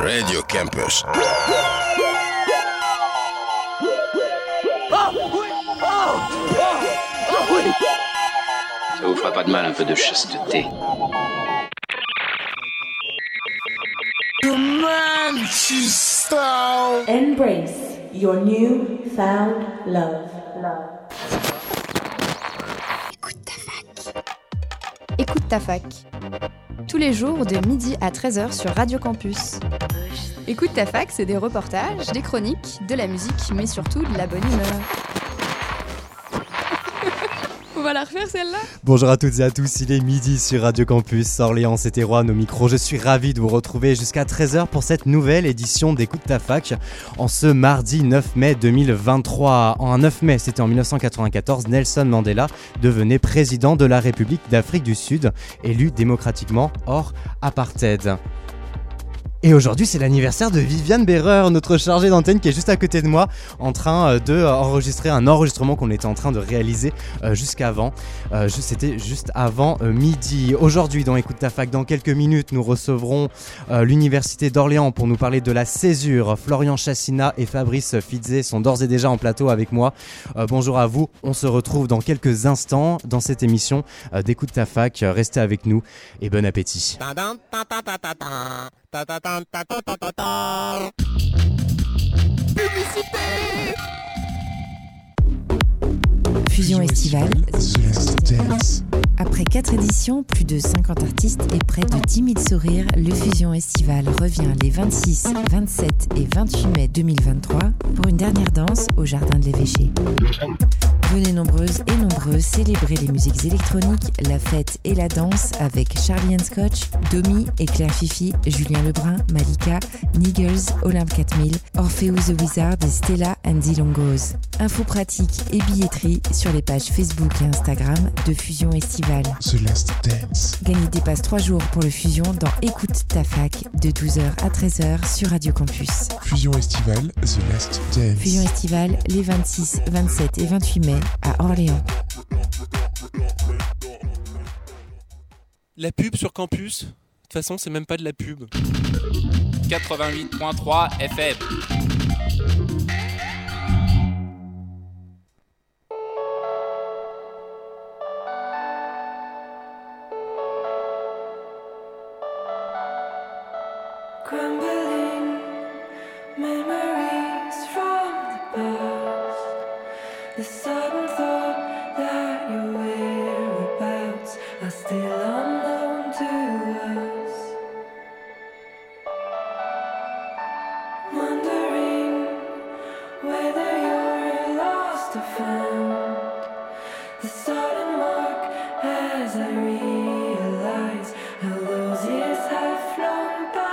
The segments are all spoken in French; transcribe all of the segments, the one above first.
Radio Campus. Ça vous fera pas de mal, un peu de chasteté. Embrace your new found love. Écoute ta fac. Écoute ta fac. Tous les jours de midi à 13h sur Radio Campus. Écoute ta fac, c'est des reportages, des chroniques, de la musique, mais surtout de la bonne humeur. On va la refaire celle-là ? Bonjour à toutes et à tous, il est midi sur Radio Campus, Orléans, c'était Rohan au micro. Je suis ravi de vous retrouver jusqu'à 13h pour cette nouvelle édition d'Écoute ta fac en ce mardi 9 mai 2023. En 9 mai, c'était en 1994, Nelson Mandela devenait président de la République d'Afrique du Sud, élu démocratiquement hors apartheid. Et aujourd'hui, c'est l'anniversaire de Viviane Berreur, notre chargée d'antenne qui est juste à côté de moi, en train de enregistrer un enregistrement qu'on était en train de réaliser jusqu'avant. C'était juste avant midi. Aujourd'hui, dans Écoute ta fac, dans quelques minutes, nous recevrons l'Université d'Orléans pour nous parler de la césure. Florian Chassina et Fabrice Fitzé sont d'ores et déjà en plateau avec moi. Bonjour à vous, on se retrouve dans quelques instants dans cette émission d'Écoute ta fac. Restez avec nous et bon appétit. Fusion estivale. Après 4 éditions, plus de 50 artistes et près de 10 000 sourires, le Fusion Estival revient les 26, 27 et 28 mai 2023 pour une dernière danse au Jardin de l'Évêché. Venez nombreuses et nombreux célébrer les musiques électroniques, la fête et la danse avec Charlie & Scotch, Domi et Claire Fifi, Julien Lebrun, Malika, Niggles, Olympe 4000, Orpheus the Wizard et Stella and the Longos. Infos pratiques et billetterie sur les pages Facebook et Instagram de Fusion Estival. The Last Dance. Gagnez des passes 3 jours pour le Fusion dans Écoute ta fac de 12h à 13h sur Radio Campus. Fusion Estival, The Last Dance. Fusion Estival les 26, 27 et 28 mai à Orléans. La pub sur campus, de toute façon, c'est même pas de la pub. 88.3 FM. Crumbling memories from the past. The sudden thought that your whereabouts are still unknown to us. Wondering whether you're lost or found. The sudden mark as I realize how those years have flown by.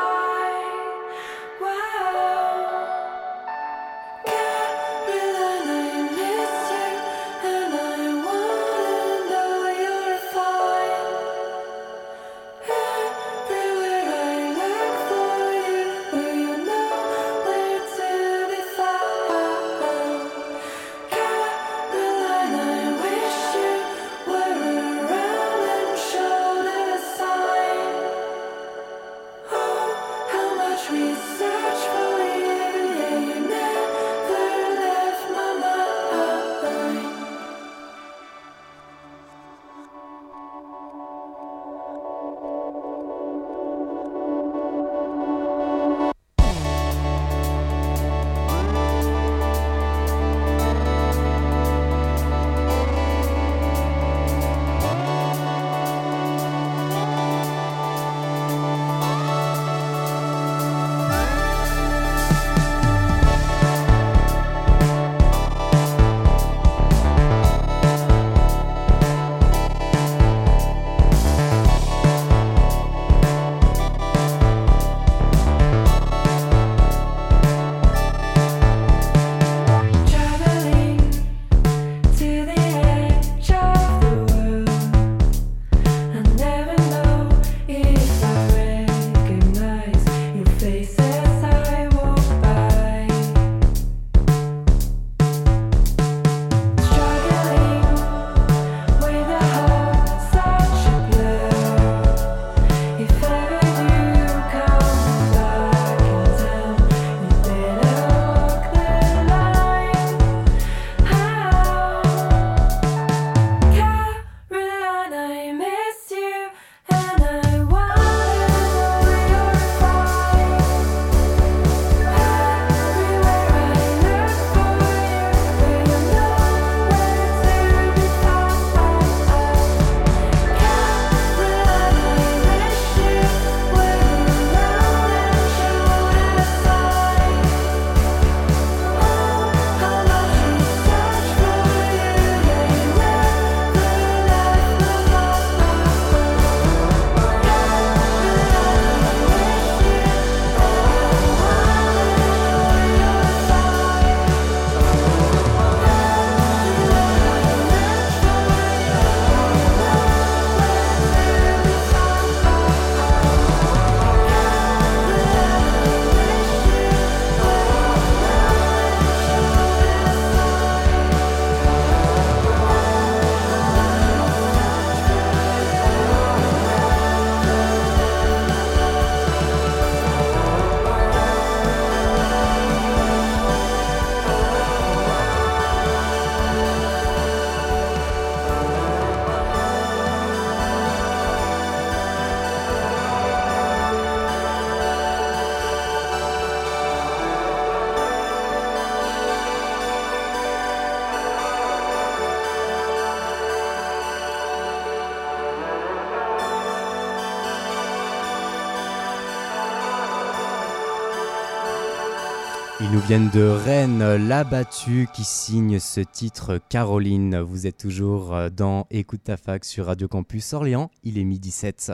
Ils nous viennent de Rennes, La Battue qui signe ce titre Caroline. Vous êtes toujours dans Écoute ta fac sur Radio Campus Orléans, il est 12h07.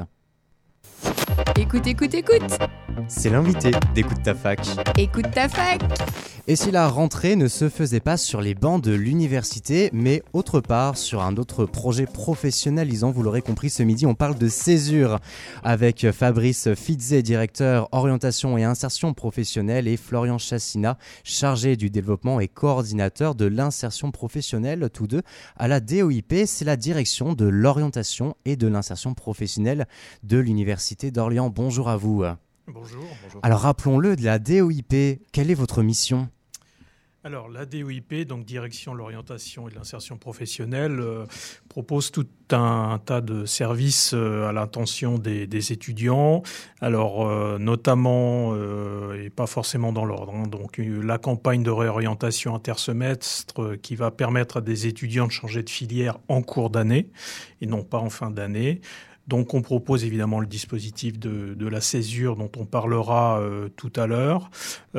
Écoute, écoute, écoute. C'est l'invité d'Écoute ta fac. Écoute ta fac. Et si la rentrée ne se faisait pas sur les bancs de l'université, mais autre part sur un autre projet professionnalisant, vous l'aurez compris, ce midi on parle de césure avec Fabrice Fitzé, directeur orientation et insertion professionnelle, et Florian Chassina, chargé du développement et coordinateur de l'insertion professionnelle, tous deux à la DOIP, c'est la direction de l'orientation et de l'insertion professionnelle de l'Université d'Orléans. Bonjour à vous. Bonjour. Alors rappelons-le, de la DOIP, quelle est votre mission ? Alors la DOIP, donc Direction de l'orientation et de l'insertion professionnelle, propose tout un tas de services à l'intention des étudiants. Alors notamment, et pas forcément dans l'ordre, donc la campagne de réorientation intersemestre qui va permettre à des étudiants de changer de filière en cours d'année et non pas en fin d'année. Donc on propose évidemment le dispositif de la césure dont on parlera tout à l'heure.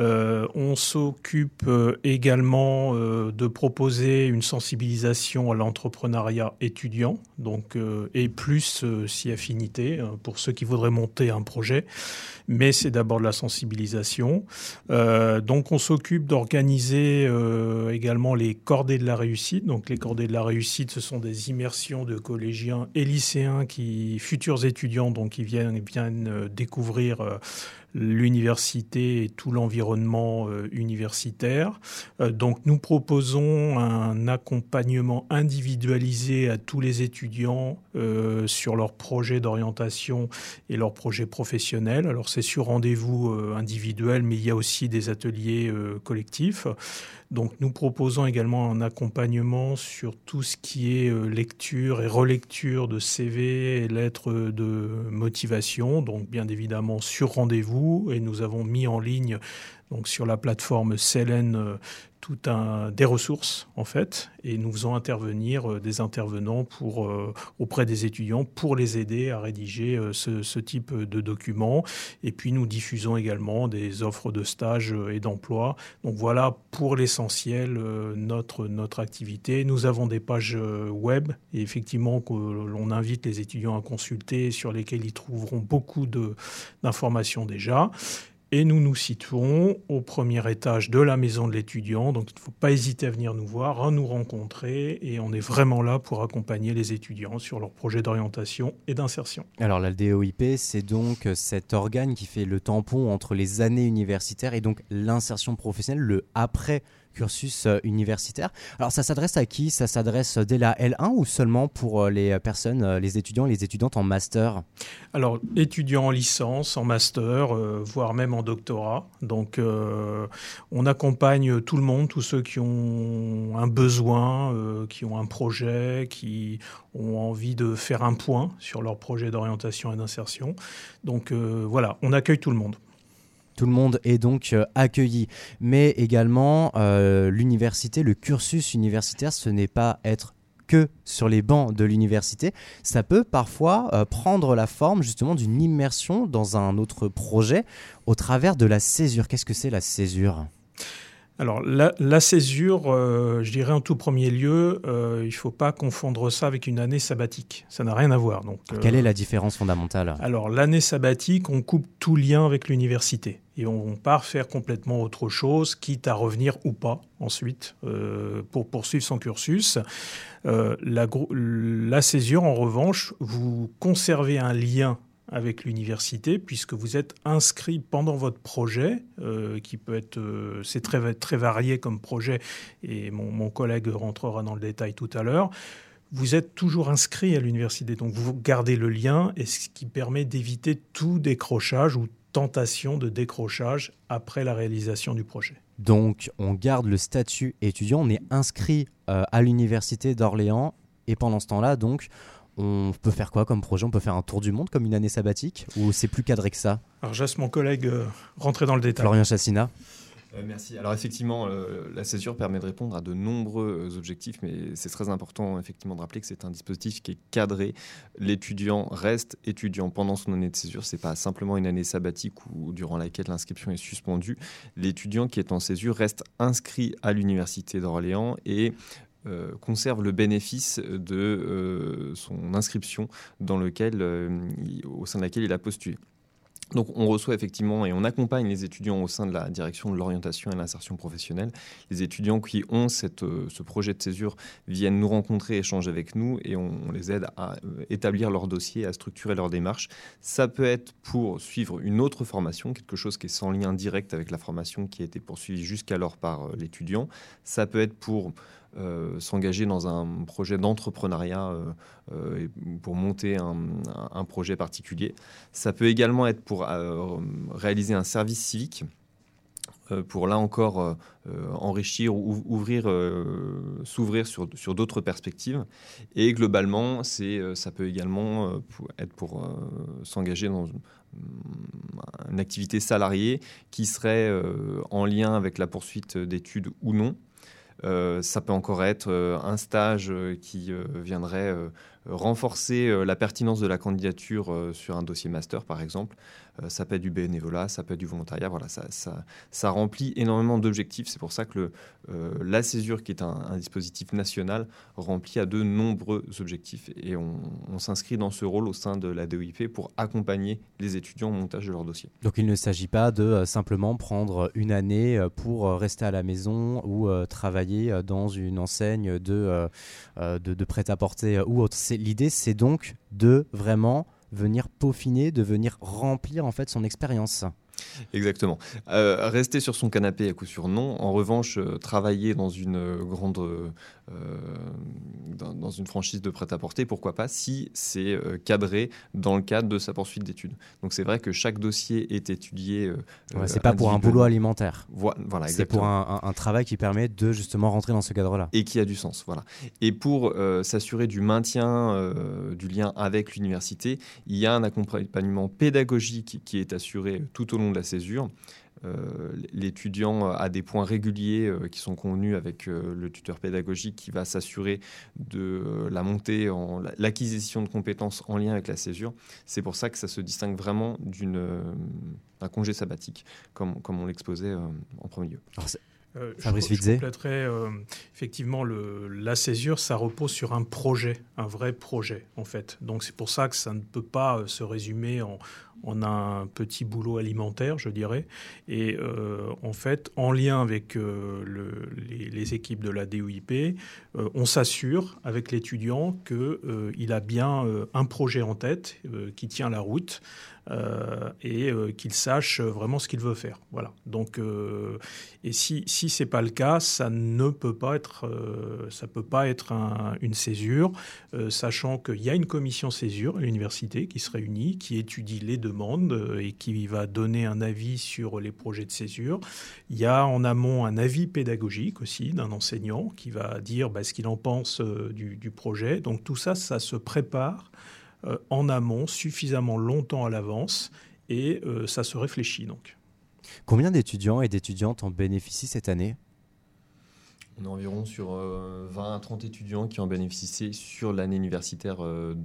On s'occupe également de proposer une sensibilisation à l'entrepreneuriat étudiant, donc et plus si affinité pour ceux qui voudraient monter un projet. Mais c'est d'abord de la sensibilisation. Donc on s'occupe d'organiser également les cordées de la réussite. Donc les cordées de la réussite, ce sont des immersions de collégiens et lycéens futurs étudiants donc qui viennent découvrir l'université et tout l'environnement universitaire. Donc nous proposons un accompagnement individualisé à tous les étudiants sur leurs projets d'orientation et leurs projets professionnels. Alors c'est sur rendez-vous individuel, mais il y a aussi des ateliers collectifs. Donc nous proposons également un accompagnement sur tout ce qui est lecture et relecture de CV et lettres de motivation, donc bien évidemment sur rendez-vous, et nous avons mis en ligne donc sur la plateforme Célène des ressources en fait, et nous faisons intervenir des intervenants auprès des étudiants pour les aider à rédiger ce type de documents. Et puis nous diffusons également des offres de stage et d'emploi. Donc voilà pour l'essentiel notre activité. Nous avons des pages web et effectivement que l'on invite les étudiants à consulter, sur lesquelles ils trouveront beaucoup d'informations déjà. Et nous nous situons au premier étage de la maison de l'étudiant. Donc, il ne faut pas hésiter à venir nous voir, à nous rencontrer. Et on est vraiment là pour accompagner les étudiants sur leurs projets d'orientation et d'insertion. Alors, la DOIP, c'est donc cet organe qui fait le tampon entre les années universitaires et donc l'insertion professionnelle, le après cursus universitaire. Alors, ça s'adresse à qui ? Ça s'adresse dès la L1 ou seulement pour les personnes, les étudiants et les étudiantes en master ? Alors, étudiants en licence, en master, voire même en doctorat. Donc, on accompagne tout le monde, tous ceux qui ont un besoin, qui ont un projet, qui ont envie de faire un point sur leur projet d'orientation et d'insertion. Donc, voilà, on accueille tout le monde. Tout le monde est donc accueilli. Mais également, l'université, le cursus universitaire, ce n'est pas être que sur les bancs de l'université. Ça peut parfois prendre la forme justement d'une immersion dans un autre projet au travers de la césure. Qu'est-ce que c'est la césure ? Alors, la césure, je dirais en tout premier lieu, il ne faut pas confondre ça avec une année sabbatique. Ça n'a rien à voir. Donc, quelle est la différence fondamentale ? Alors, l'année sabbatique, on coupe tout lien avec l'université. Et on part faire complètement autre chose, quitte à revenir ou pas ensuite pour poursuivre son cursus. La césure, en revanche, vous conservez un lien avec l'université, puisque vous êtes inscrit pendant votre projet, qui peut être, c'est très, très varié comme projet, et mon collègue rentrera dans le détail tout à l'heure. Vous êtes toujours inscrit à l'université, donc vous gardez le lien, et ce qui permet d'éviter tout décrochage ou tentation de décrochage après la réalisation du projet. Donc, on garde le statut étudiant, on est inscrit à l'université d'Orléans, et pendant ce temps-là, donc, on peut faire quoi comme projet ? On peut faire un tour du monde comme une année sabbatique ? Ou c'est plus cadré que ça ? Alors, je laisse mon collègue rentrer dans le détail. Florian Chassina. Merci. Alors effectivement, la césure permet de répondre à de nombreux objectifs, mais c'est très important effectivement de rappeler que c'est un dispositif qui est cadré. L'étudiant reste étudiant pendant son année de césure. C'est pas simplement une année sabbatique ou durant laquelle l'inscription est suspendue. L'étudiant qui est en césure reste inscrit à l'université d'Orléans et conserve le bénéfice de son inscription au sein de laquelle il a postulé. Donc on reçoit effectivement et on accompagne les étudiants au sein de la direction de l'orientation et de l'insertion professionnelle. Les étudiants qui ont ce projet de césure viennent nous rencontrer, échangent avec nous et on les aide à établir leur dossier, à structurer leur démarche. Ça peut être pour suivre une autre formation, quelque chose qui est sans lien direct avec la formation qui a été poursuivie jusqu'alors par l'étudiant. Ça peut être pour s'engager dans un projet d'entrepreneuriat pour monter un projet particulier. Ça peut également être pour réaliser un service civique, pour là encore enrichir ou s'ouvrir sur d'autres perspectives. Et globalement, ça peut également être pour s'engager dans une activité salariée qui serait en lien avec la poursuite d'études ou non. Ça peut encore être un stage qui viendrait renforcer la pertinence de la candidature sur un dossier master, par exemple. Ça peut être du bénévolat, ça peut être du volontariat. Voilà, ça remplit énormément d'objectifs. C'est pour ça que la césure, qui est un dispositif national, remplit à de nombreux objectifs. Et on s'inscrit dans ce rôle au sein de la DEIP pour accompagner les étudiants au montage de leur dossier. Donc il ne s'agit pas de simplement prendre une année pour rester à la maison ou travailler dans une enseigne de prêt-à-porter ou autre. L'idée, c'est donc de vraiment venir peaufiner, de venir remplir en fait son expérience. Exactement. Rester sur son canapé, à coup sûr, non. En revanche, travailler dans une dans une franchise de prêt-à-porter, pourquoi pas, si c'est cadré dans le cadre de sa poursuite d'études. Donc c'est vrai que chaque dossier est étudié. C'est pas pour un boulot alimentaire. Voilà, c'est pour un travail qui permet de justement rentrer dans ce cadre-là. Et qui a du sens, voilà. Et pour s'assurer du maintien du lien avec l'université, il y a un accompagnement pédagogique qui est assuré tout au long de la césure. L'étudiant a des points réguliers qui sont convenus avec le tuteur pédagogique qui va s'assurer de la montée l'acquisition de compétences en lien avec la césure. C'est pour ça que ça se distingue vraiment d'un congé sabbatique, comme on l'exposait en premier lieu. Fabrice Je compléterais, effectivement, la césure, ça repose sur un projet, un vrai projet, en fait. Donc c'est pour ça que ça ne peut pas se résumer en un petit boulot alimentaire, je dirais. Et en fait, en lien avec les équipes de la DEIP, on s'assure avec l'étudiant qu'il a bien un projet en tête qui tient la route. Et qu'il sache vraiment ce qu'il veut faire. Voilà. Donc, et si c'est pas le cas, ça ne peut pas être, une césure, sachant qu'il y a une commission césure à l'université qui se réunit, qui étudie les demandes et qui va donner un avis sur les projets de césure. Il y a en amont un avis pédagogique aussi d'un enseignant qui va dire ce qu'il en pense du projet. Donc tout ça, ça se prépare en amont, suffisamment longtemps à l'avance, et ça se réfléchit donc. Combien d'étudiants et d'étudiantes en bénéficient cette année ? On est environ sur 20 à 30 étudiants qui en bénéficient sur l'année universitaire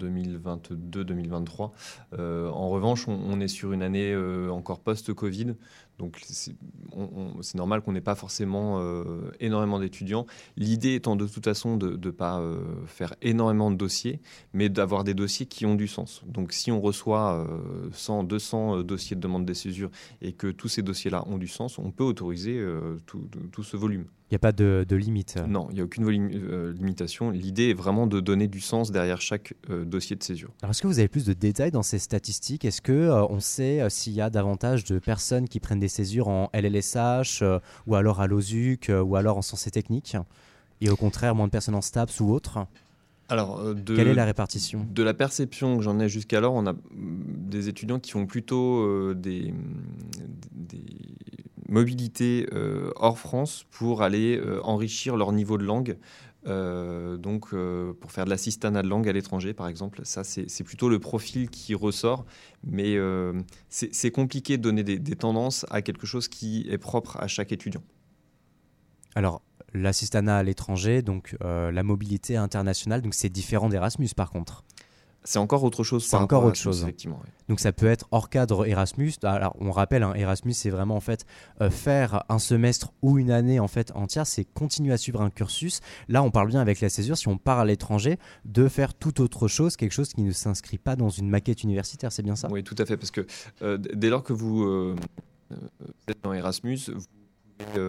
2022-2023. En revanche, on est sur une année encore post-Covid. Donc c'est normal qu'on n'ait pas forcément énormément d'étudiants. L'idée étant de toute façon de ne pas faire énormément de dossiers, mais d'avoir des dossiers qui ont du sens. Donc si on reçoit 100, 200 dossiers de demande de césure et que tous ces dossiers-là ont du sens, on peut autoriser tout ce volume. Il n'y a pas de limite. Non, il n'y a aucune limitation. L'idée est vraiment de donner du sens derrière chaque dossier de césure. Alors, est-ce que vous avez plus de détails dans ces statistiques ? Est-ce qu'on sait s'il y a davantage de personnes qui prennent des césures en LLSH ou alors à l'OSUC ou alors en sciences et techniques et au contraire moins de personnes en STAPS ou autres ? Alors, quelle est la répartition ? De la perception que j'en ai jusqu'alors, on a des étudiants qui font plutôt des mobilités hors France pour aller enrichir leur niveau de langue Donc, pour faire de l'assistanat de langue à l'étranger, par exemple, ça, c'est plutôt le profil qui ressort. Mais c'est compliqué de donner des tendances à quelque chose qui est propre à chaque étudiant. Alors, l'assistanat à l'étranger, donc la mobilité internationale, donc c'est différent d'Erasmus par contre. C'est encore autre chose. C'est encore autre chose. Effectivement, oui. Donc ça peut être hors cadre Erasmus. Alors on rappelle, Erasmus c'est vraiment en fait faire un semestre ou une année en fait entière, c'est continuer à suivre un cursus. Là on parle bien avec la césure, si on part à l'étranger, de faire tout autre chose, quelque chose qui ne s'inscrit pas dans une maquette universitaire, c'est bien ça ? Oui, tout à fait, parce que dès lors que vous êtes dans Erasmus, vous pouvez...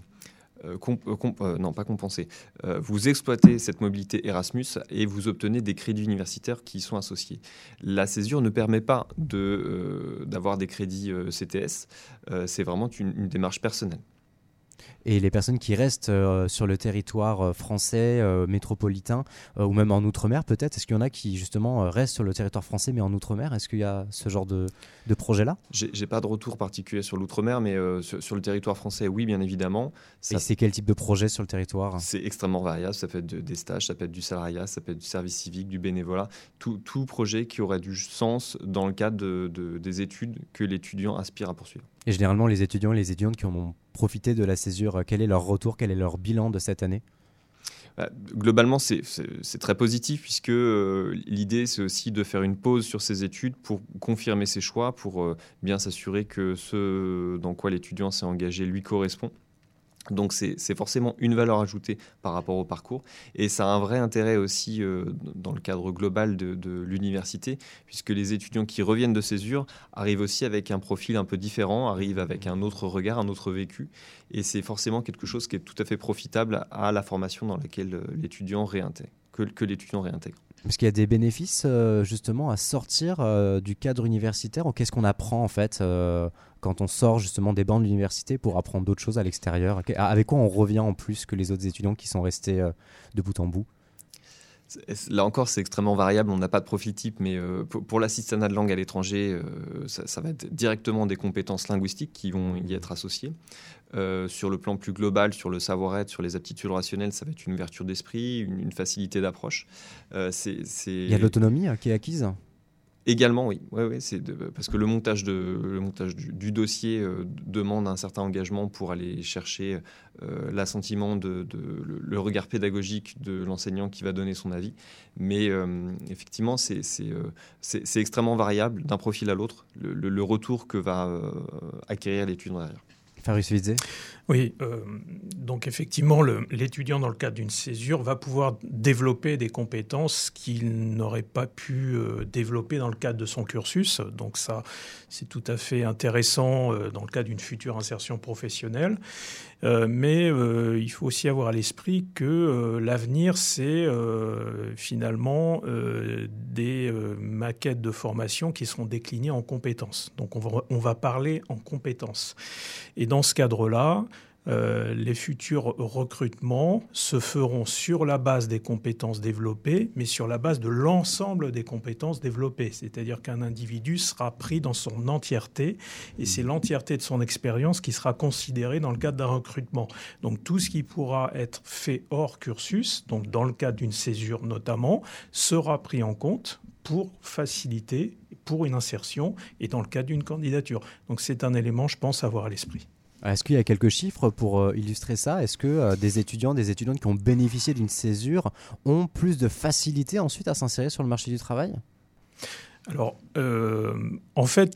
non, pas compenser. Vous exploitez cette mobilité Erasmus et vous obtenez des crédits universitaires qui y sont associés. La césure ne permet pas d'avoir des crédits CTS. C'est vraiment une démarche personnelle. Et les personnes qui restent sur le territoire français, métropolitain, ou même en Outre-mer peut-être, est-ce qu'il y en a qui justement restent sur le territoire français mais en Outre-mer ? Est-ce qu'il y a ce genre de projet-là ? J'ai pas de retour particulier sur l'Outre-mer, mais sur le territoire français, oui, bien évidemment. Et c'est quel type de projet sur le territoire ? C'est extrêmement variable, ça peut être des stages, ça peut être du salariat, ça peut être du service civique, du bénévolat, tout projet qui aurait du sens dans le cadre des études que l'étudiant aspire à poursuivre. Et généralement, les étudiants et les étudiantes qui en ont profité de la césure, quel est leur retour, quel est leur bilan de cette année ? Globalement, c'est très positif puisque l'idée, c'est aussi de faire une pause sur ses études pour confirmer ses choix, pour bien s'assurer que ce dans quoi l'étudiant s'est engagé lui correspond. Donc c'est forcément une valeur ajoutée par rapport au parcours et ça a un vrai intérêt aussi dans le cadre global de l'université puisque les étudiants qui reviennent de césure arrivent aussi avec un profil un peu différent, arrivent avec un autre regard, un autre vécu et c'est forcément quelque chose qui est tout à fait profitable à la formation dans laquelle l'étudiant réintègre, que l'étudiant réintègre. Est-ce qu'il y a des bénéfices justement à sortir du cadre universitaire ou qu'est-ce qu'on apprend en fait quand on sort justement des bancs de l'université pour apprendre d'autres choses à l'extérieur ? Avec quoi on revient en plus que les autres étudiants qui sont restés de bout en bout ? Là encore, c'est extrêmement variable. On n'a pas de profil type, mais pour l'assistanat de langue à l'étranger, ça va être directement des compétences linguistiques qui vont y être associées. Sur le plan plus global, sur le savoir-être, sur les aptitudes relationnelles, ça va être une ouverture d'esprit, une facilité d'approche. Il y a de l'autonomie qui est acquise ? Également, oui. Parce que le montage du dossier demande un certain engagement pour aller chercher l'assentiment, le regard pédagogique de l'enseignant qui va donner son avis. Mais effectivement, c'est extrêmement variable d'un profil à l'autre, le retour que va acquérir l'étudiant derrière. Faris Vizé. Oui, donc effectivement, l'étudiant dans le cadre d'une césure va pouvoir développer des compétences qu'il n'aurait pas pu développer dans le cadre de son cursus. Donc ça, c'est tout à fait intéressant dans le cadre d'une future insertion professionnelle. Mais il faut aussi avoir à l'esprit que l'avenir, c'est finalement des maquettes de formation qui seront déclinées en compétences. Donc on va parler en compétences. Et dans ce cadre-là, les futurs recrutements se feront sur la base des compétences développées, mais sur la base de l'ensemble des compétences développées. C'est-à-dire qu'un individu sera pris dans son entièreté, et c'est l'entièreté de son expérience qui sera considérée dans le cadre d'un recrutement. Donc tout ce qui pourra être fait hors cursus, donc dans le cadre d'une césure notamment, sera pris en compte pour faciliter, pour une insertion et dans le cadre d'une candidature. Donc c'est un élément, je pense, à avoir à l'esprit. Est-ce qu'il y a quelques chiffres pour illustrer ça ? Est-ce que des étudiants, des étudiantes qui ont bénéficié d'une césure ont plus de facilité ensuite à s'insérer sur le marché du travail ? Alors, en fait,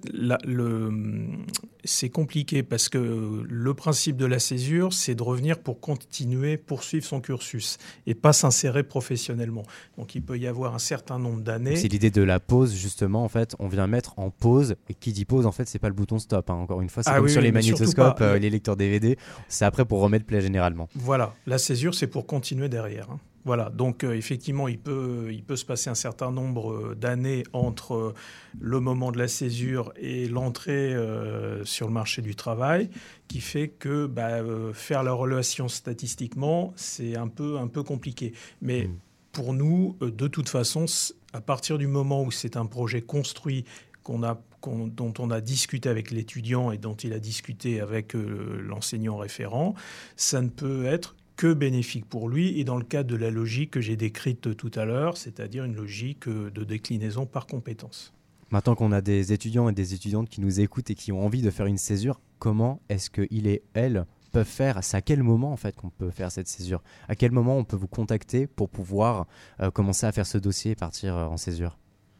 c'est compliqué parce que le principe de la césure, c'est de revenir pour continuer, poursuivre son cursus et pas s'insérer professionnellement. Donc, il peut y avoir un certain nombre d'années. C'est l'idée de la pause, justement. En fait, on vient mettre en pause. Et qui dit pause, en fait, c'est pas le bouton stop. Encore une fois, c'est comme sur les magnétoscopes, les lecteurs DVD. C'est après pour remettre play généralement. Voilà, la césure, c'est pour continuer derrière. Voilà, donc effectivement, il peut se passer un certain nombre d'années entre le moment de la césure et l'entrée sur le marché du travail, qui fait que faire la relation statistiquement, c'est un peu compliqué. Mais pour nous, de toute façon, à partir du moment où c'est un projet construit, dont on a discuté avec l'étudiant et dont il a discuté avec l'enseignant référent, ça ne peut être que bénéfique pour lui et dans le cadre de la logique que j'ai décrite tout à l'heure, c'est-à-dire une logique de déclinaison par compétence. Maintenant qu'on a des étudiants et des étudiantes qui nous écoutent et qui ont envie de faire une césure, comment est-ce qu'ils et elles peuvent faire? C'est à quel moment en fait qu'on peut faire cette césure? À quel moment on peut vous contacter pour pouvoir commencer à faire ce dossier et partir en césure?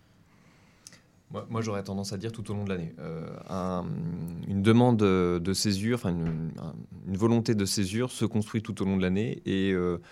Moi, j'aurais tendance à dire tout au long de l'année. Une demande de césure, une volonté de césure se construit tout au long de l'année et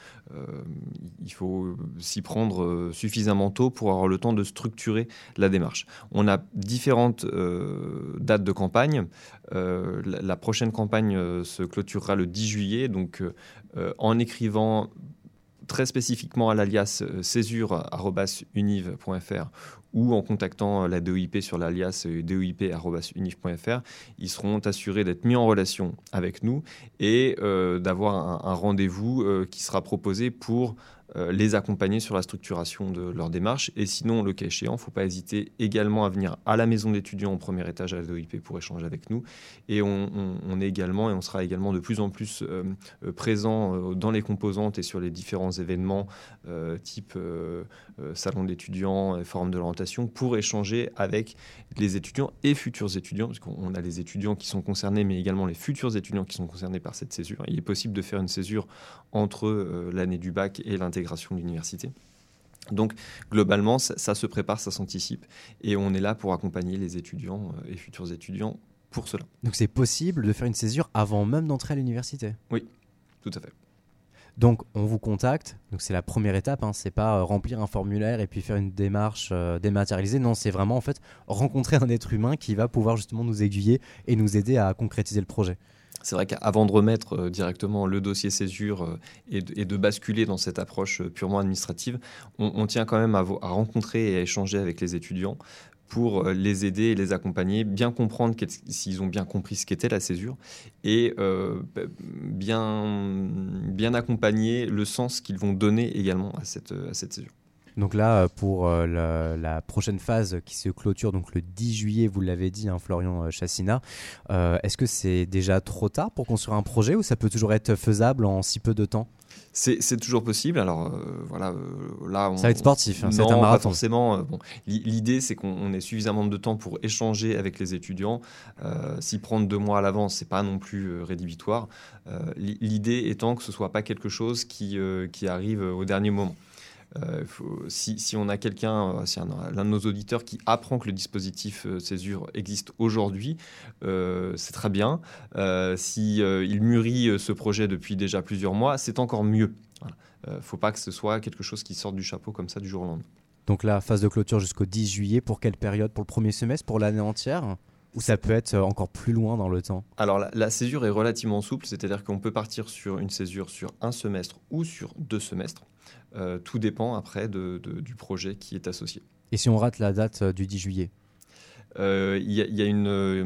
il faut s'y prendre suffisamment tôt pour avoir le temps de structurer la démarche. On a différentes dates de campagne. La prochaine campagne se clôturera le 10 juillet, donc en écrivant très spécifiquement à l'alias césure@univ.fr ou en contactant la DOIP sur l'alias doip@univ.fr, ils seront assurés d'être mis en relation avec nous et d'avoir un rendez-vous qui sera proposé pour les accompagner sur la structuration de leur démarche. Et sinon, le cas échéant, il ne faut pas hésiter également à venir à la maison d'étudiants au premier étage à la DOIP pour échanger avec nous. Et on est également, et on sera également de plus en plus présent dans les composantes et sur les différents événements type salon d'étudiants et forum de l'orientation pour échanger avec les étudiants et futurs étudiants, parce qu'on a les étudiants qui sont concernés, mais également les futurs étudiants qui sont concernés par cette césure. Il est possible de faire une césure entre l'année du bac et l'intégration de l'université. Donc, globalement, ça se prépare, ça s'anticipe, et on est là pour accompagner les étudiants et futurs étudiants pour cela. Donc, c'est possible de faire une césure avant même d'entrer à l'université? Oui, tout à fait. Donc, on vous contacte. Donc, c'est la première étape. C'est pas remplir un formulaire et puis faire une démarche dématérialisée. Non, c'est vraiment en fait rencontrer un être humain qui va pouvoir justement nous aiguiller et nous aider à concrétiser le projet. C'est vrai qu'avant de remettre directement le dossier césure et de basculer dans cette approche purement administrative, on tient quand même à rencontrer et à échanger avec les étudiants pour les aider et les accompagner, bien comprendre s'ils ont bien compris ce qu'était la césure et bien accompagner le sens qu'ils vont donner également à cette césure. Donc là, pour la prochaine phase qui se clôture donc le 10 juillet, vous l'avez dit, Florian Chassina, est-ce que c'est déjà trop tard pour construire un projet ou ça peut toujours être faisable en si peu de temps? C'est toujours possible. Alors là, ça va être sportif, ça va être un marathon. marathon. Pas forcément. L'idée, c'est qu'on ait suffisamment de temps pour échanger avec les étudiants. S'y prendre 2 mois à l'avance, c'est pas non plus rédhibitoire. L'idée étant que ce soit pas quelque chose qui arrive au dernier moment. Si on a si l'un de nos auditeurs qui apprend que le dispositif césure existe aujourd'hui, c'est très bien. Il mûrit ce projet depuis déjà plusieurs mois, c'est encore mieux. Voilà. Faut pas que ce soit quelque chose qui sorte du chapeau comme ça du jour au lendemain. Donc la phase de clôture jusqu'au 10 juillet, pour quelle période? Pour le premier semestre? Pour l'année entière? Ou ça peut être encore plus loin dans le temps? Alors la césure est relativement souple, c'est-à-dire qu'on peut partir sur une césure sur 1 semestre ou sur 2 semestres. Tout dépend après du projet qui est associé. Et si on rate la date du 10 juillet? Il y a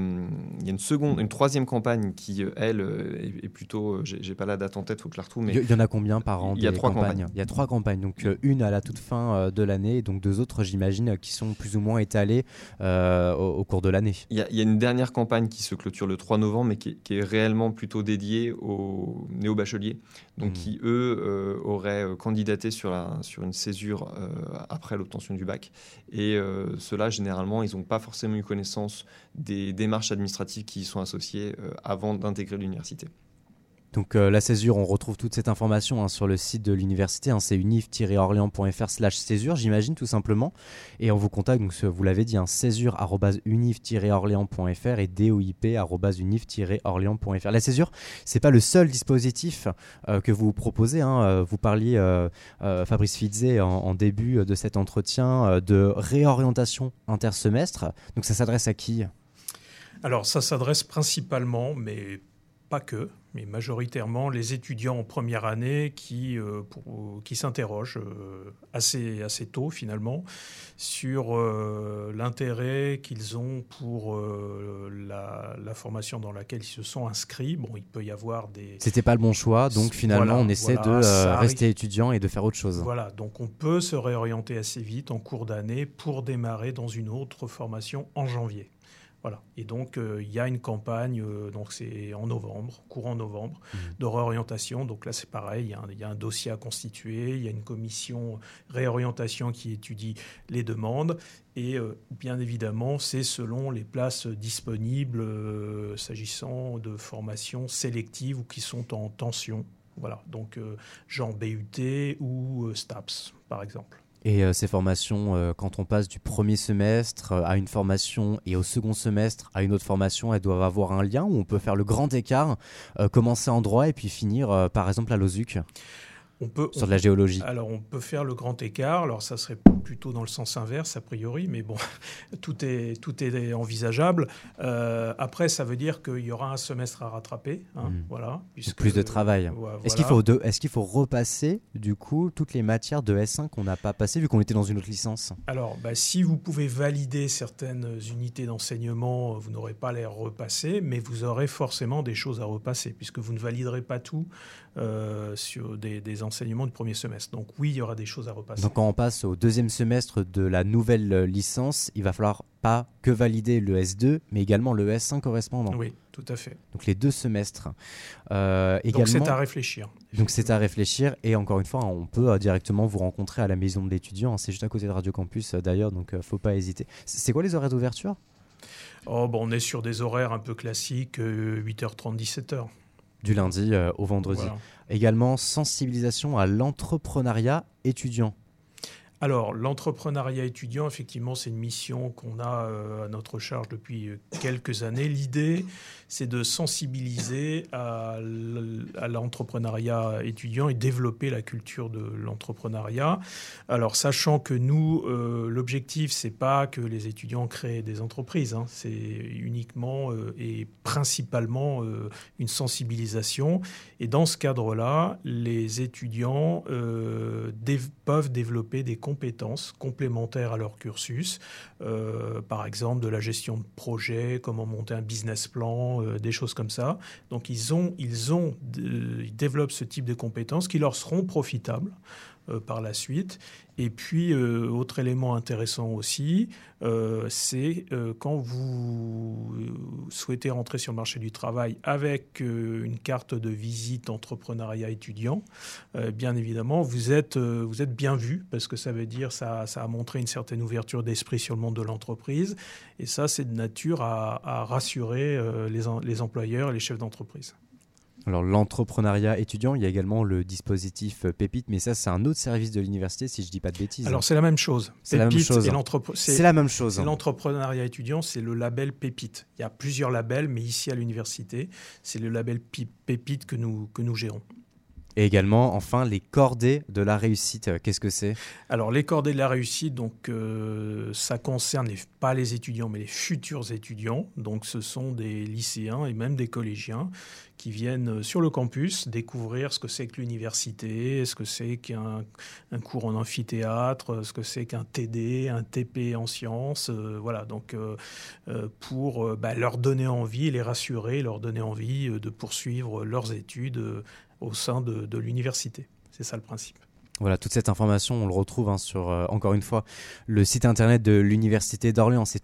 une troisième campagne qui, elle, est plutôt... j'ai pas la date en tête, il faut que je la retrouve. Mais il y en a combien par an? Il y a 3 campagnes. Il y a 3 campagnes, donc une à la toute fin de l'année, et donc 2 autres, j'imagine, qui sont plus ou moins étalées au cours de l'année. Il y a une dernière campagne qui se clôture le 3 novembre, mais qui est réellement plutôt dédiée aux néo-bacheliers, donc qui, eux, auraient candidaté sur une césure après l'obtention du bac. Et ceux-là, généralement, ils n'ont pas forcément eu connaissance des démarches administratives qui y sont associées avant d'intégrer l'université. Donc la césure, on retrouve toute cette information sur le site de l'université, c'est univ-orléans.fr/césure, j'imagine, tout simplement. Et on vous contacte, donc vous l'avez dit, césure@univ-orléans.fr et doip@univ-orléans.fr. La césure, c'est pas le seul dispositif que vous proposez. Vous parliez, Fabrice Fitzé, en début de cet entretien, de réorientation intersemestre. Donc ça s'adresse à qui? Alors ça s'adresse principalement, mais pas que, mais majoritairement les étudiants en première année qui s'interrogent assez tôt finalement sur l'intérêt qu'ils ont pour la formation dans laquelle ils se sont inscrits. Bon, il peut y avoir des... C'était pas le bon choix, donc finalement on essaie de rester étudiant et de faire autre chose. Voilà, donc on peut se réorienter assez vite en cours d'année pour démarrer dans une autre formation en janvier. Voilà. Et donc, il y a une campagne, donc c'est en novembre, courant novembre, de réorientation. Donc là, c'est pareil, il y a un dossier à constituer, il y a une commission réorientation qui étudie les demandes. Et bien évidemment, c'est selon les places disponibles s'agissant de formations sélectives ou qui sont en tension. Voilà, donc genre BUT ou STAPS, par exemple. Et ces formations, quand on passe du premier semestre à une formation et au second semestre à une autre formation, elles doivent avoir un lien où on peut faire le grand écart, commencer en droit et puis finir par exemple à l'OSUC sur de la géologie. Alors on peut faire le grand écart, alors ça serait plutôt dans le sens inverse a priori, mais bon, tout est envisageable. Après, ça veut dire qu'il y aura un semestre à rattraper, voilà. Plus de travail. Voilà. Est-ce qu'il faut repasser du coup toutes les matières de S1 qu'on n'a pas passées vu qu'on était dans une autre licence? Alors, si vous pouvez valider certaines unités d'enseignement, vous n'aurez pas à les repasser, mais vous aurez forcément des choses à repasser puisque vous ne validerez pas tout sur des enseignements du premier semestre. Donc oui, il y aura des choses à repasser. Donc quand on passe au deuxième semestre de la nouvelle licence, il va falloir pas que valider le S2, mais également le S1 correspondant. Oui, tout à fait. Donc les 2 semestres. Donc c'est à réfléchir. Donc c'est à réfléchir et encore une fois, on peut directement vous rencontrer à la maison de l'étudiant. C'est juste à côté de Radio Campus d'ailleurs, donc faut pas hésiter. C'est quoi les horaires d'ouverture ? On est sur des horaires un peu classiques, 8h30, 17h. Du lundi au vendredi. Voilà. Également, sensibilisation à l'entrepreneuriat étudiant. Alors, l'entrepreneuriat étudiant, effectivement, c'est une mission qu'on a à notre charge depuis quelques années. L'idée, c'est de sensibiliser à l'entrepreneuriat étudiant et développer la culture de l'entrepreneuriat. Alors, sachant que nous, l'objectif, c'est pas que les étudiants créent des entreprises, c'est uniquement et principalement une sensibilisation. Et dans ce cadre-là, les étudiants peuvent développer des compétences complémentaires à leur cursus, par exemple de la gestion de projet, comment monter un business plan, des choses comme ça. Donc ils développent ce type de compétences qui leur seront profitables par la suite. Et puis, autre élément intéressant aussi, c'est quand vous souhaitez rentrer sur le marché du travail avec une carte de visite entrepreneuriat étudiant, bien évidemment, vous êtes bien vu parce que ça veut dire ça a montré une certaine ouverture d'esprit sur le monde de l'entreprise. Et ça, c'est de nature à rassurer les employeurs et les chefs d'entreprise. Alors l'entrepreneuriat étudiant, il y a également le dispositif Pépite, mais ça c'est un autre service de l'université si je dis pas de bêtises. Alors c'est la même chose. C'est la même chose. C'est l'entrepreneuriat étudiant, c'est le label Pépite. Il y a plusieurs labels, mais ici à l'université, c'est le label Pépite que nous gérons. Et également, enfin, les cordées de la réussite, qu'est-ce que c'est ? Alors, les cordées de la réussite, donc, ça concerne pas les étudiants, mais les futurs étudiants. Donc, ce sont des lycéens et même des collégiens qui viennent sur le campus découvrir ce que c'est que l'université, ce que c'est qu'un cours en amphithéâtre, ce que c'est qu'un TD, un TP en sciences. Voilà, donc, pour leur donner envie, les rassurer, leur donner envie de poursuivre leurs études au sein de l'université. C'est ça le principe. Voilà, toute cette information, on le retrouve sur, encore une fois, le site internet de l'Université d'Orléans. C'est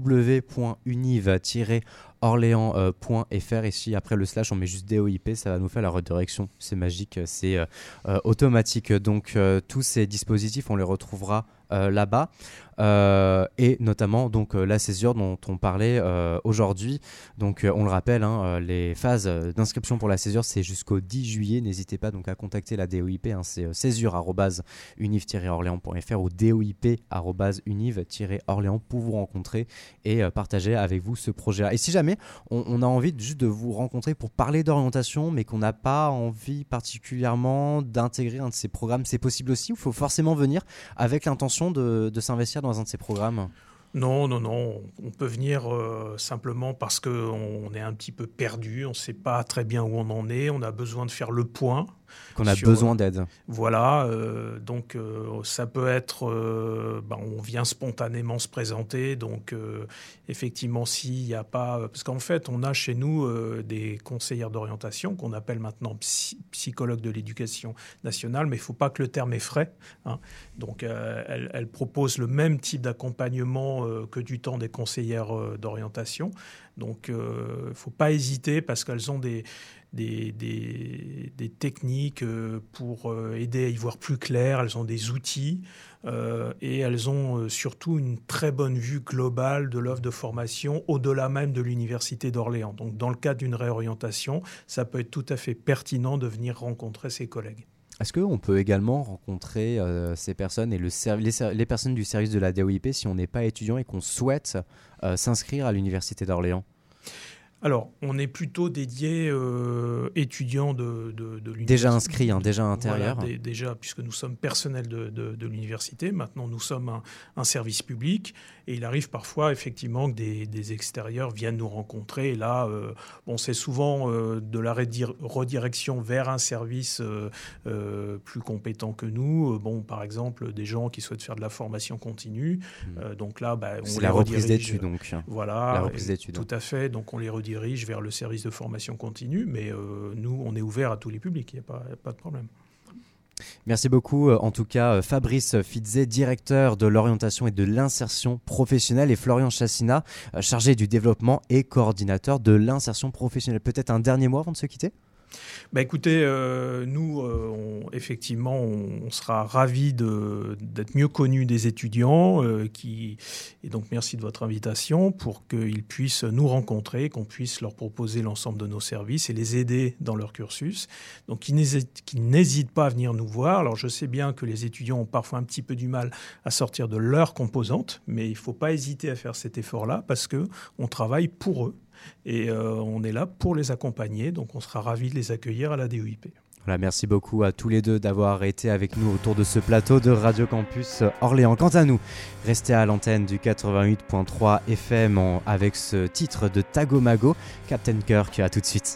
www.univ-orléans.fr. Ici, après le slash, on met juste DOIP, ça va nous faire la redirection. C'est magique, c'est automatique. Donc, tous ces dispositifs, on les retrouvera là-bas. Et notamment donc la césure dont on parlait aujourd'hui. Donc on le rappelle, les phases d'inscription pour la césure c'est jusqu'au 10 juillet. N'hésitez pas donc à contacter la DOIP, c'est césure@univ-orléans.fr ou DOIP@univ-orléans pour vous rencontrer et partager avec vous ce projet-là. Et si jamais on a envie juste de vous rencontrer pour parler d'orientation mais qu'on n'a pas envie particulièrement d'intégrer un de ces programmes, c'est possible aussi ou il faut forcément venir avec l'intention de s'investir dans un de ces programmes ? Non. On peut venir simplement parce qu'on est un petit peu perdu, on ne sait pas très bien où on en est, on a besoin de faire le point Qu'on a besoin d'aide. Voilà, donc ça peut être, on vient spontanément se présenter, donc effectivement s'il n'y a pas, parce qu'en fait on a chez nous des conseillères d'orientation qu'on appelle maintenant psychologues de l'éducation nationale, mais il ne faut pas que le terme effraie, hein. Donc elles proposent le même type d'accompagnement que du temps des conseillères d'orientation, donc il ne faut pas hésiter parce qu'elles ont des techniques pour aider à y voir plus clair, elles ont des outils et elles ont surtout une très bonne vue globale de l'offre de formation au-delà même de l'Université d'Orléans. Donc dans le cadre d'une réorientation, ça peut être tout à fait pertinent de venir rencontrer ses collègues. Est-ce qu'on peut également rencontrer ces personnes et les personnes du service de la DOIP si on n'est pas étudiant et qu'on souhaite s'inscrire à l'Université d'Orléans ? Alors, on est plutôt dédié étudiants de l'université. Déjà inscrits, déjà à l'intérieur. Voilà, déjà, puisque nous sommes personnels de l'université. Maintenant, nous sommes un service public. Et il arrive parfois, effectivement, que des extérieurs viennent nous rencontrer. Et là, c'est souvent de la redirection vers un service plus compétent que nous. Par exemple, des gens qui souhaitent faire de la formation continue. Donc là, on c'est les la reprise redirige. d'études, donc. Voilà. La reprise d'études. Tout à fait. Donc, on les redirige vers le service de formation continue, mais nous, on est ouvert à tous les publics, il n'y a pas de problème. Merci beaucoup, en tout cas, Fabrice Fitzé, directeur de l'orientation et de l'insertion professionnelle, et Florian Chassina, chargé du développement et coordinateur de l'insertion professionnelle. Peut-être un dernier mot avant de se quitter ? Écoutez, nous, effectivement, on sera ravis d'être mieux connus des étudiants et donc merci de votre invitation pour qu'ils puissent nous rencontrer, qu'on puisse leur proposer l'ensemble de nos services et les aider dans leur cursus. Donc, qu'ils n'hésitent pas à venir nous voir. Alors, je sais bien que les étudiants ont parfois un petit peu du mal à sortir de leurs composantes, mais il ne faut pas hésiter à faire cet effort-là parce qu'on travaille pour eux. Et on est là pour les accompagner, donc on sera ravis de les accueillir à la DOIP. Voilà, merci beaucoup à tous les deux d'avoir été avec nous autour de ce plateau de Radio Campus Orléans. Quant à nous, restez à l'antenne du 88.3 FM avec ce titre de Tagomago, Captain Kirk. À tout de suite.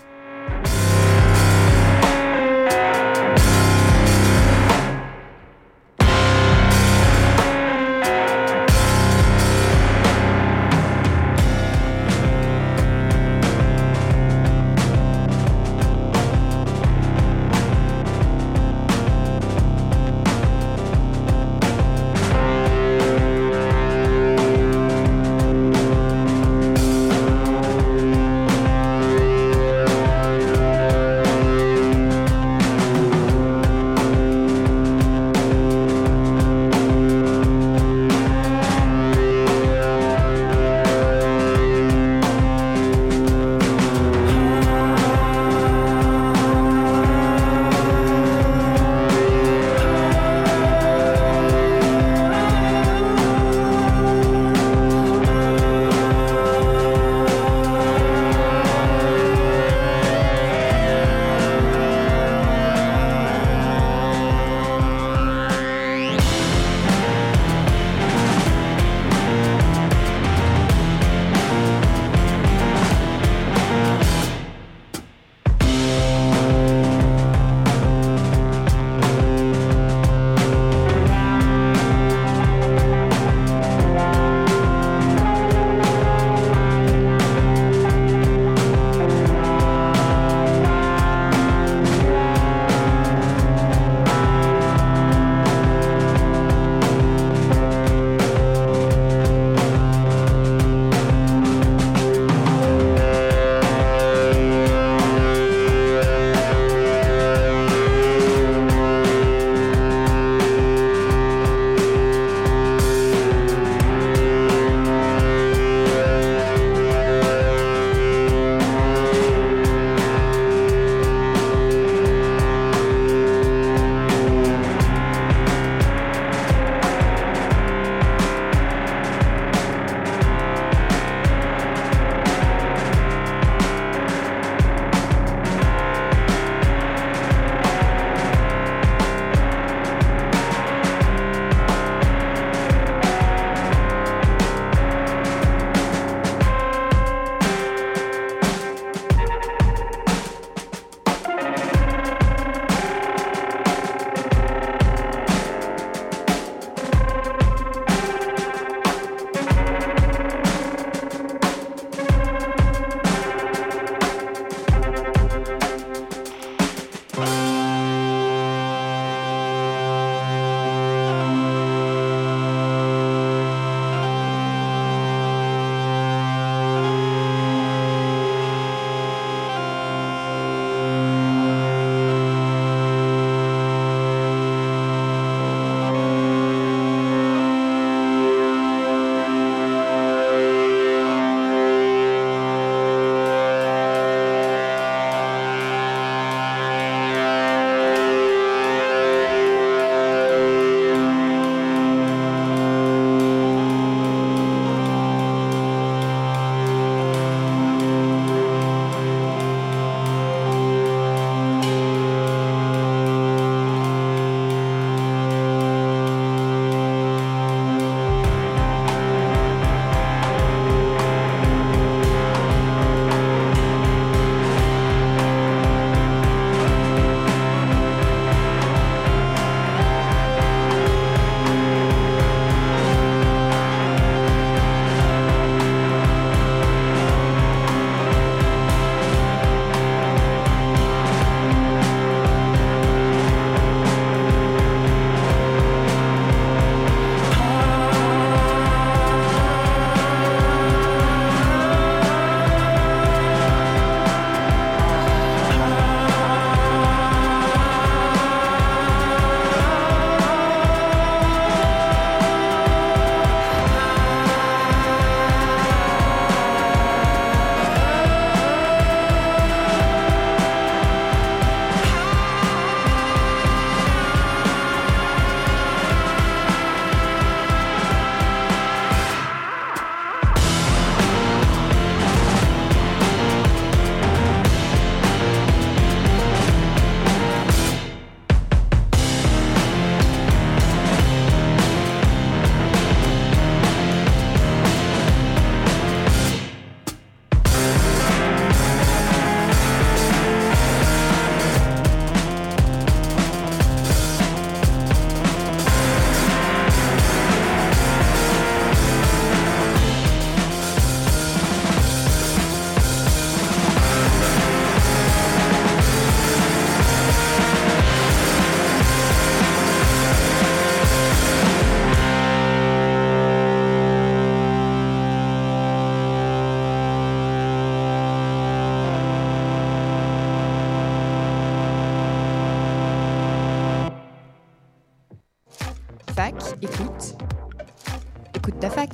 fac, écoute ta fac.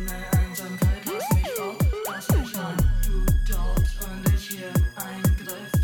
Einsamkeit, lass mich fort, lass mich an. Du dort und ich hier, ein Griff.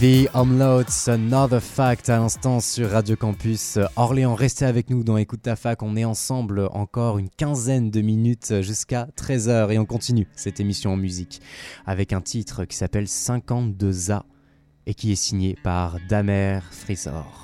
The Omlauts, Another Fact à l'instant sur Radio Campus Orléans. Restez avec nous dans Écoute ta fac, on est ensemble encore une quinzaine de minutes jusqu'à 13h et on continue cette émission en musique avec un titre qui s'appelle 52A et qui est signé par Damer Frisor.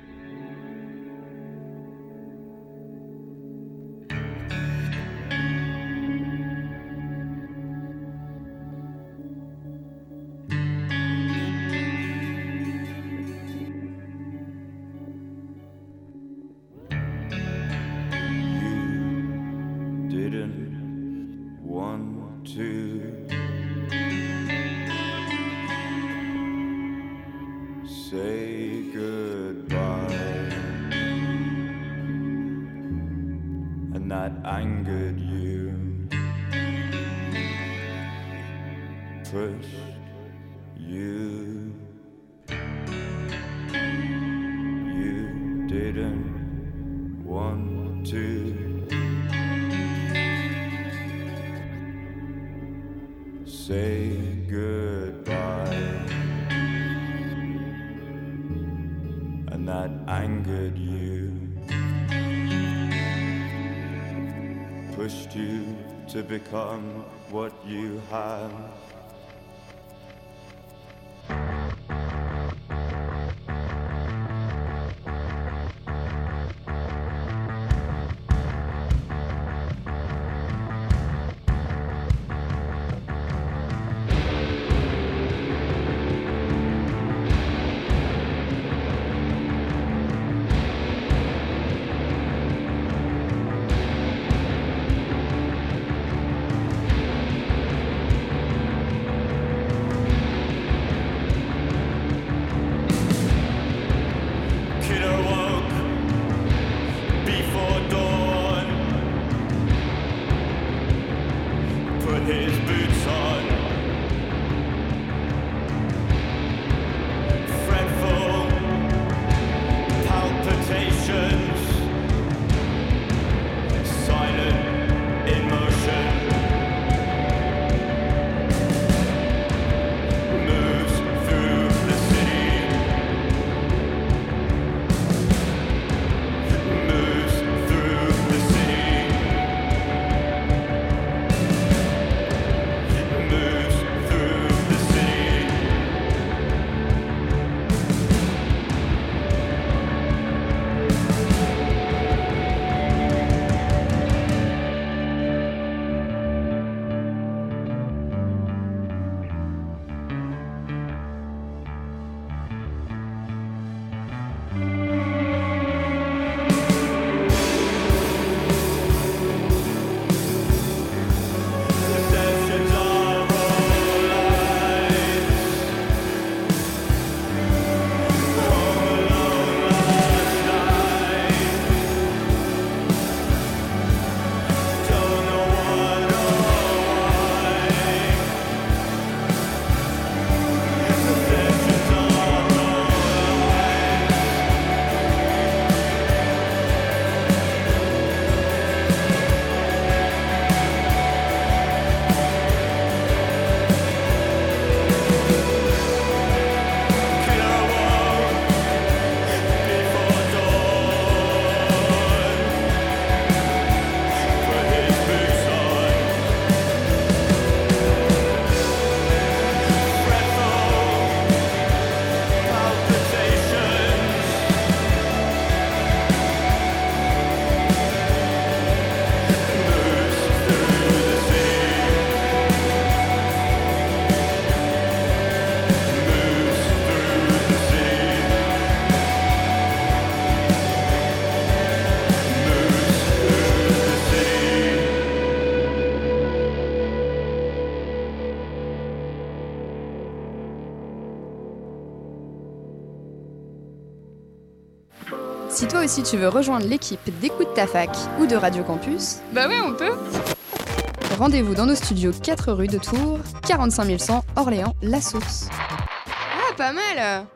To become what you have. Si toi aussi tu veux rejoindre l'équipe d'Écoute ta fac ou de Radio Campus, bah ouais on peut. Rendez-vous dans nos studios 4 rue de Tours, 45 100 Orléans, La Source. Ah, pas mal.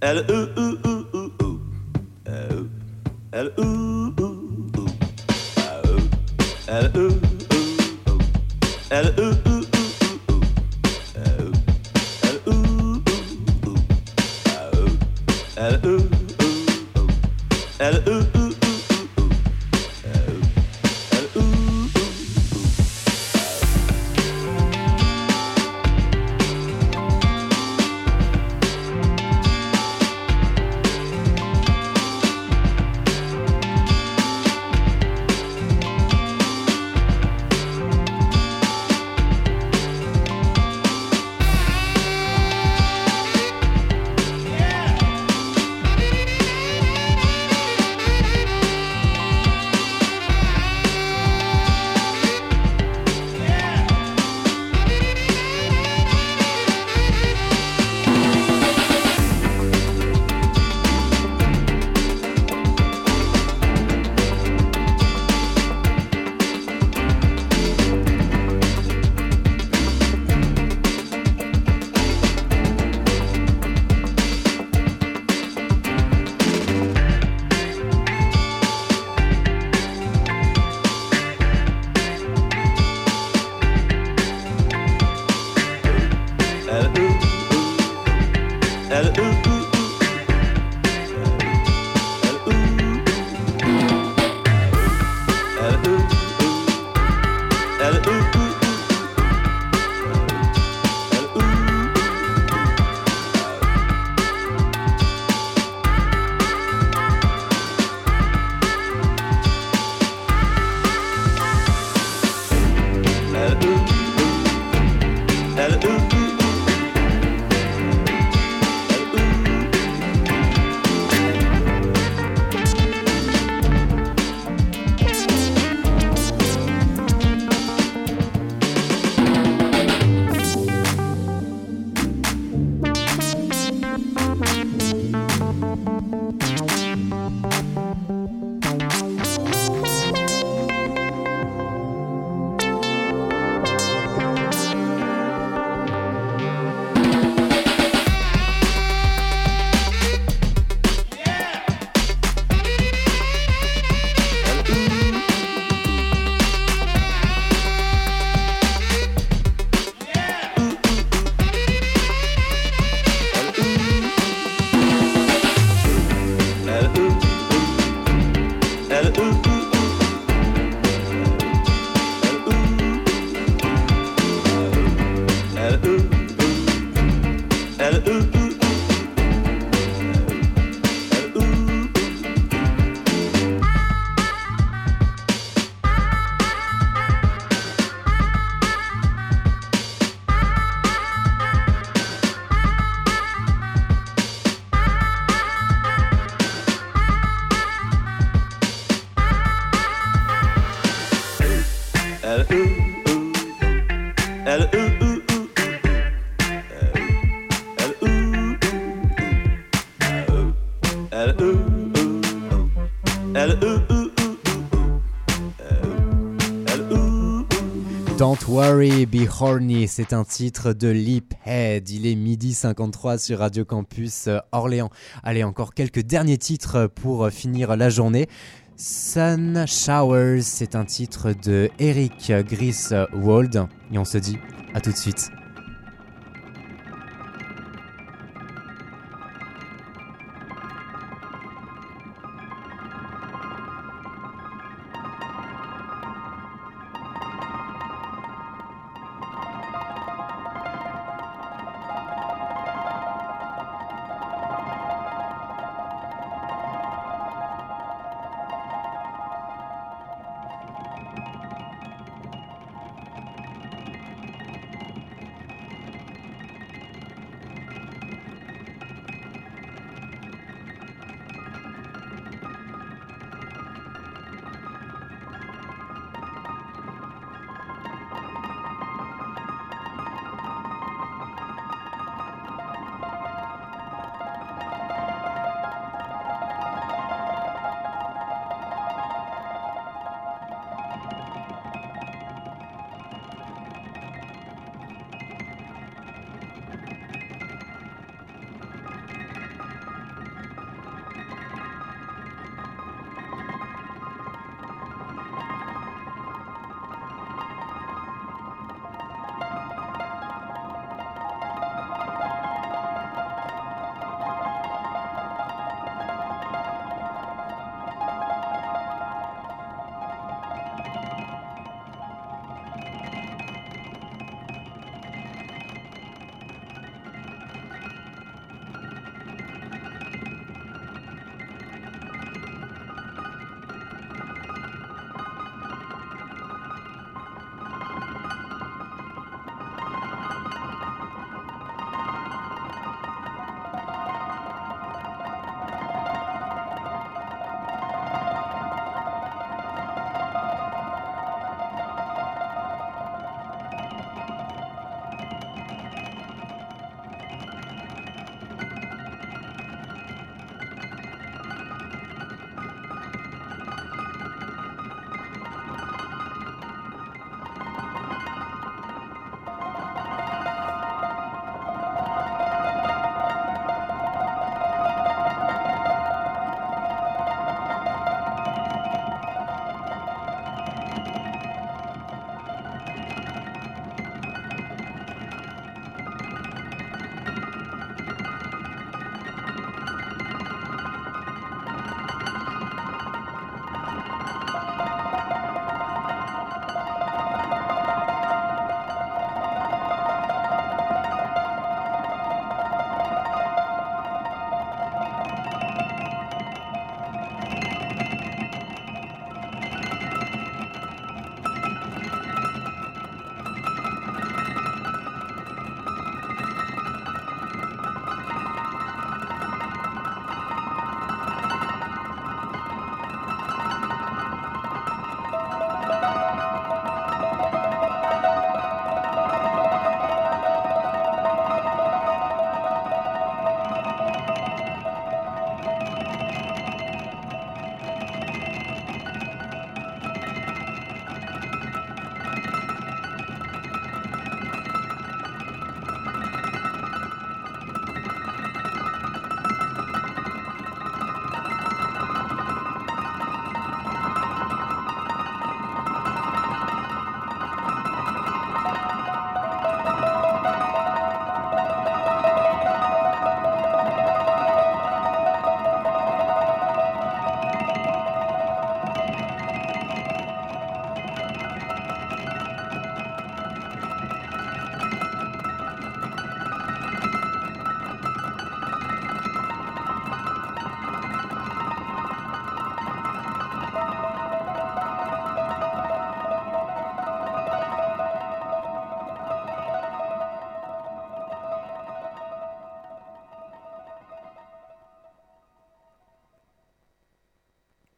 Don't Worry, Be Horny, c'est un titre de Leaphead. Il est 12h53 sur Radio Campus Orléans. Allez, encore quelques derniers titres pour finir la journée. Sun Showers, c'est un titre de Eric Griswold. Et on se dit à tout de suite.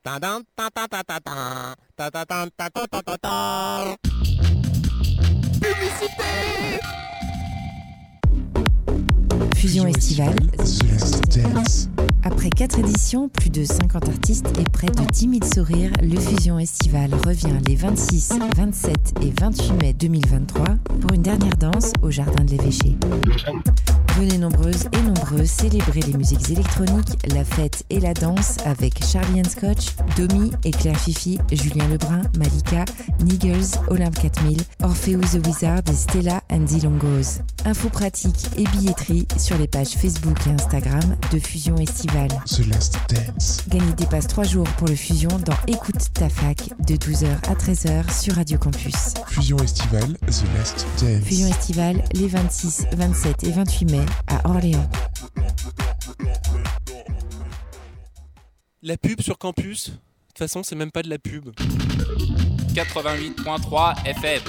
Fusion estivale. The Last Dance. Après 4 éditions, plus de 50 artistes et près de 10 000 sourires, le Fusion Estival revient les 26, 27 et 28 mai 2023 pour une dernière danse au Jardin de l'Évêché. Venez nombreuses et nombreux célébrer les musiques électroniques, la fête et la danse avec Charlie & Scotch, Domi et Claire Fifi, Julien Lebrun, Malika, Niggles, Olympe 4000, Orpheus the Wizard et Stella and the Longos. Infos pratiques et billetterie sur les pages Facebook et Instagram de Fusion Estival. The Last Dance. Gagnez des passes 3 jours pour le Fusion dans Écoute ta fac de 12h à 13h sur Radio Campus. Fusion Estival, The Last Dance. Fusion Estival les 26, 27 et 28 mai à Orléans. La pub sur campus, de toute façon, c'est même pas de la pub. 88.3 FM.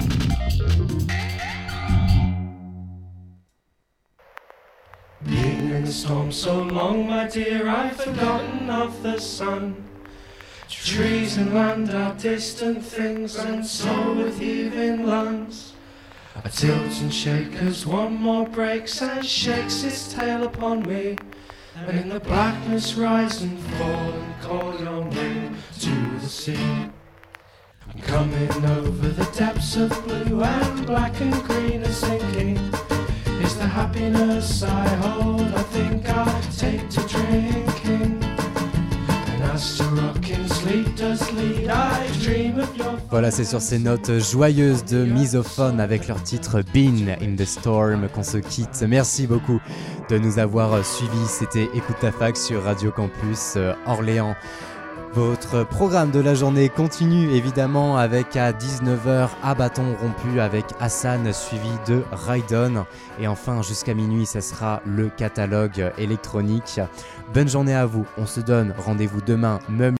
Being in the storm so long, my dear, I've forgotten of the sun. Trees and land are distant things, and so with heaving lungs. I tilt and shake as one more breaks and shakes its tail upon me. And in the blackness rise and fall and call your name to the sea. I'm coming over the depths of blue, and black and green are sinking. Is the happiness I hold, I think I'll take to drinking. And as to rocking sleep does lead, I dream of your... Voilà, c'est sur ces notes joyeuses de Misophone avec leur titre Been in the Storm qu'on se quitte. Merci beaucoup de nous avoir suivis. C'était Écoute ta fac sur Radio Campus Orléans. Votre programme de la journée continue évidemment avec à 19h à bâton rompu avec Hassan suivi de Raidon. Et enfin jusqu'à minuit, ça sera le catalogue électronique. Bonne journée à vous. On se donne rendez-vous demain, même